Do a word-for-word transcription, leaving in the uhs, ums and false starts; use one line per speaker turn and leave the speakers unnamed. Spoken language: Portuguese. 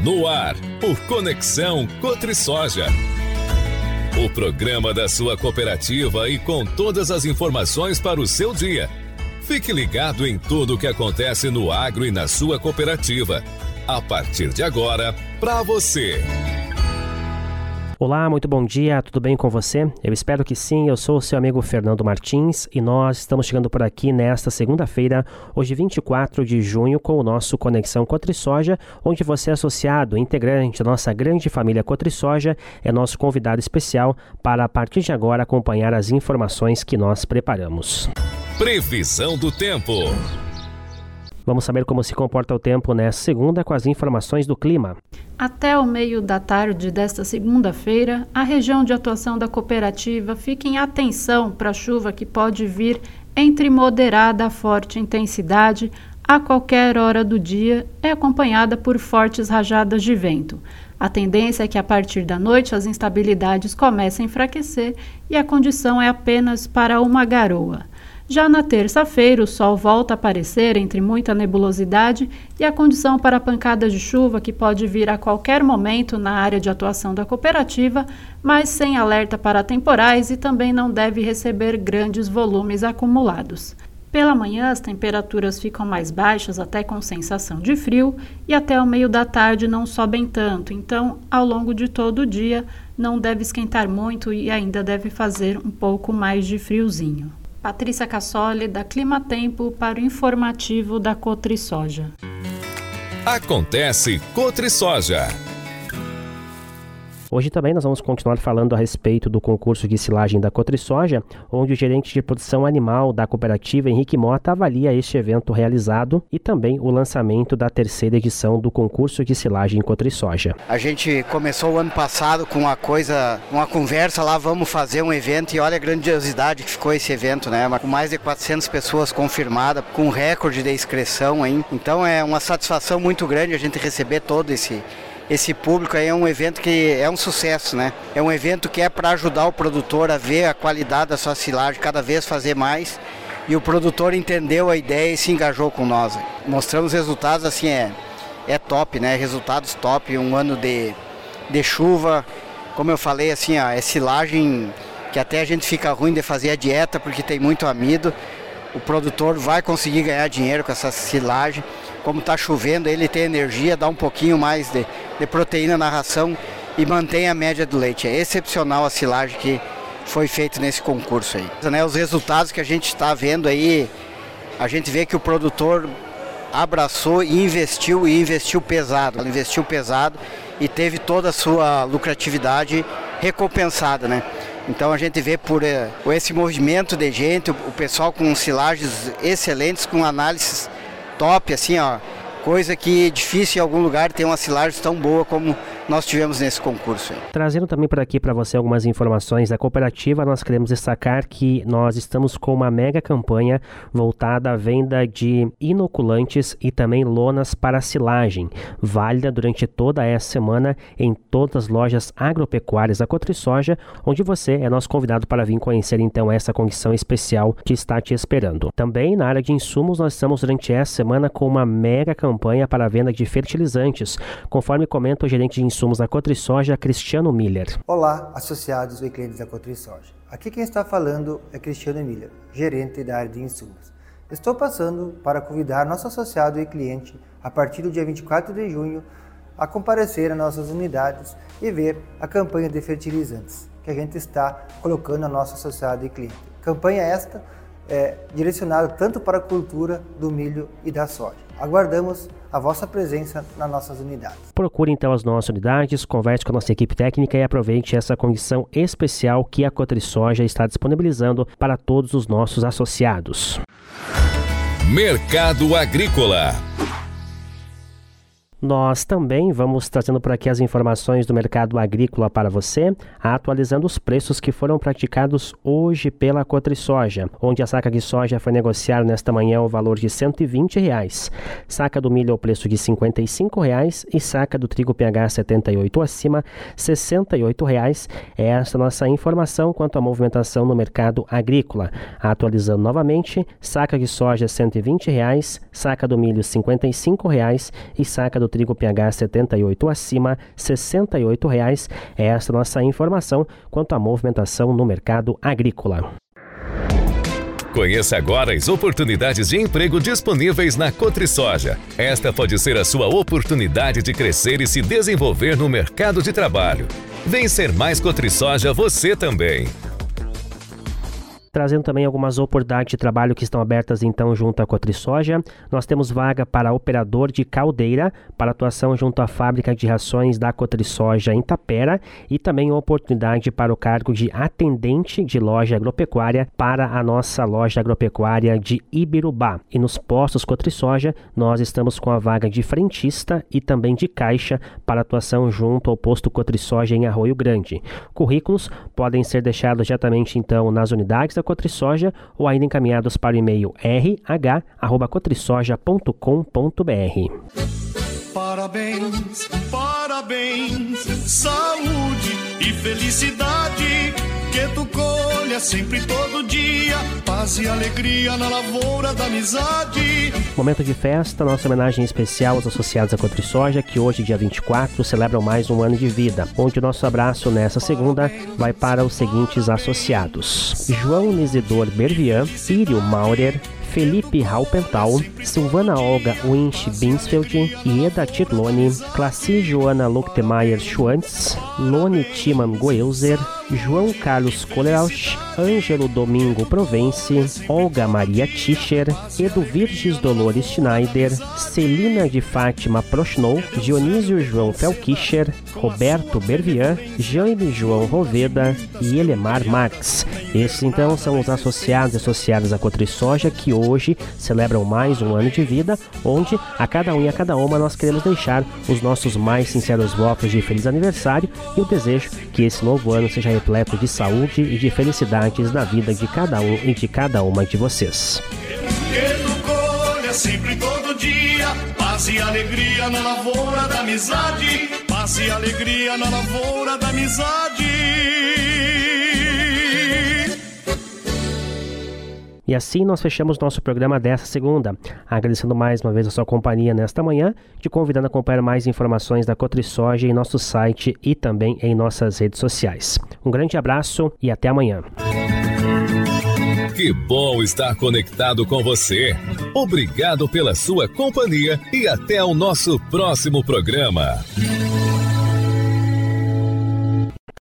No ar, o Conexão CotriSoja. O programa da sua cooperativa e com todas as informações para o seu dia. Fique ligado em tudo o que acontece no agro e na sua cooperativa. A partir de agora, para você.
Olá, muito bom dia, tudo bem com você? Eu espero que sim, eu sou o seu amigo Fernando Martins e nós estamos chegando por aqui nesta segunda-feira, hoje vinte e quatro de junho, com o nosso Conexão CotriSoja, onde você é associado, integrante da nossa grande família CotriSoja, é nosso convidado especial para a partir de agora acompanhar as informações que nós preparamos.
Previsão do tempo.
Vamos saber como se comporta o tempo nesta segunda com as informações do clima.
Até o meio da tarde desta segunda-feira, a região de atuação da cooperativa fica em atenção para a chuva que pode vir entre moderada a forte intensidade a qualquer hora do dia, é acompanhada por fortes rajadas de vento. A tendência é que a partir da noite as instabilidades comecem a enfraquecer e a condição é apenas para uma garoa. Já na terça-feira, o sol volta a aparecer entre muita nebulosidade e a condição para pancadas de chuva que pode vir a qualquer momento na área de atuação da cooperativa, mas sem alerta para temporais e também não deve receber grandes volumes acumulados. Pela manhã, as temperaturas ficam mais baixas, até com sensação de frio, e até o meio da tarde não sobem tanto, então, ao longo de todo o dia, não deve esquentar muito e ainda deve fazer um pouco mais de friozinho. Patrícia Cassoli, da Clima Tempo, para o informativo da CotriSoja.
Acontece CotriSoja.
Hoje também nós vamos continuar falando a respeito do concurso de silagem da CotriSoja, onde o gerente de produção animal da cooperativa, Henrique Mota, avalia este evento realizado e também o lançamento da terceira edição do concurso de silagem CotriSoja.
A gente começou o ano passado com uma coisa, uma conversa lá, vamos fazer um evento e olha a grandiosidade que ficou esse evento, né? Com mais de quatrocentas pessoas confirmadas, com recorde de inscrição aí. Então é uma satisfação muito grande a gente receber todo esse Esse público aí. É um evento que é um sucesso, né? É um evento que é para ajudar o produtor a ver a qualidade da sua silagem, cada vez fazer mais. E o produtor entendeu a ideia e se engajou com nós. Mostramos resultados, assim, é, é top, né? Resultados top, um ano de, de chuva. Como eu falei, assim, ó, é silagem que até a gente fica ruim de fazer a dieta porque tem muito amido. O produtor vai conseguir ganhar dinheiro com essa silagem. Como está chovendo, ele tem energia, dá um pouquinho mais de, de proteína na ração e mantém a média do leite. É excepcional a silagem que foi feita nesse concurso aí. Né, os resultados que a gente está vendo aí, a gente vê que o produtor abraçou e investiu, e investiu pesado. Ele investiu pesado e teve toda a sua lucratividade recompensada, né? Então a gente vê por eh, esse movimento de gente, o, o pessoal com silagens excelentes, com análises top, assim, ó, coisa que é difícil em algum lugar ter uma silagem tão boa como nós tivemos nesse concurso.
Trazendo também por aqui para você algumas informações da cooperativa, nós queremos destacar que nós estamos com uma mega campanha voltada à venda de inoculantes e também lonas para silagem, válida durante toda essa semana em todas as lojas agropecuárias da CotriSoja, onde você é nosso convidado para vir conhecer então essa condição especial que está te esperando. Também na área de insumos, nós estamos durante essa semana com uma mega campanha para a venda de fertilizantes, conforme comenta o gerente de insumos da CotriSoja, Cristiano Miller.
Olá, associados e clientes da CotriSoja. Aqui quem está falando é Cristiano Miller, gerente da área de insumos. Estou passando para convidar nosso associado e cliente, a partir do dia vinte e quatro de junho, a comparecer às nossas unidades e ver a campanha de fertilizantes que a gente está colocando a nosso associado e cliente. Campanha esta é direcionada tanto para a cultura do milho e da soja. Aguardamos a vossa presença nas nossas unidades.
Procure então as nossas unidades, converse com a nossa equipe técnica e aproveite essa condição especial que a CotriSoja está disponibilizando para todos os nossos associados.
Mercado Agrícola.
Nós também vamos trazendo por aqui as informações do mercado agrícola para você, atualizando os preços que foram praticados hoje pela CotriSoja, onde a saca de soja foi negociada nesta manhã ao valor de cento e vinte reais, saca do milho ao preço de cinquenta e cinco reais e saca do trigo P H setenta e oito acima, sessenta e oito reais. É essa nossa informação quanto à movimentação no mercado agrícola. Atualizando novamente, saca de soja cento e vinte reais, saca do milho cinquenta e cinco reais e saca do trigo P H setenta e oito acima, R$ sessenta e oito reais. É essa nossa informação quanto à movimentação no mercado agrícola.
Conheça agora as oportunidades de emprego disponíveis na CotriSoja. Esta pode ser a sua oportunidade de crescer e se desenvolver no mercado de trabalho. Vem ser mais CotriSoja você também.
Trazendo também algumas oportunidades de trabalho que estão abertas então junto à CotriSoja. Nós temos vaga para operador de caldeira, para atuação junto à fábrica de rações da CotriSoja em Tapera, e também oportunidade para o cargo de atendente de loja agropecuária para a nossa loja agropecuária de Ibirubá. E nos postos CotriSoja, nós estamos com a vaga de frentista e também de caixa para atuação junto ao posto CotriSoja em Arroio Grande. Currículos podem ser deixados diretamente então nas unidades da CotriSoja ou ainda encaminhados para o e-mail r h arroba cotrisoja ponto com ponto b r.
Parabéns, parabéns, saúde e felicidade, que tu colha sempre todo dia, paz e alegria na lavoura da amizade.
Momento de festa, nossa homenagem especial aos associados à CotriSoja, que hoje, dia vinte e quatro, celebram mais um ano de vida, onde o nosso abraço nessa segunda vai para os seguintes associados: João Nisidor Bervian, Írio Maurer, Felipe Raupental, Silvana Olga Winch Binsfeld, Ieda Tirlone, Classi Joana Lochtemeyer Schwantz, Lone Timan Goelzer, João Carlos Kolerausch, Ângelo Domingo Provence, Olga Maria Tischer, Edu Virges Dolores Schneider, Celina de Fátima Prochnow, Dionísio João Felkischer, Roberto Bervian, Jaime João Roveda e Elemar Marx. Esses então são os associados e associadas à CotriSoja que hoje celebram mais um ano de vida, onde a cada um e a cada uma nós queremos deixar os nossos mais sinceros votos de feliz aniversário e o desejo que esse novo ano seja repleto de saúde e de felicidades na vida de cada um e de cada uma de vocês.
Que tu colha sempre todo dia, paz e alegria na lavoura da amizade, paz e alegria na lavoura da amizade.
E assim nós fechamos nosso programa dessa segunda, agradecendo mais uma vez a sua companhia nesta manhã, te convidando a acompanhar mais informações da CotriSoja em nosso site e também em nossas redes sociais. Um grande abraço e até amanhã.
Que bom estar conectado com você. Obrigado pela sua companhia e até o nosso próximo programa.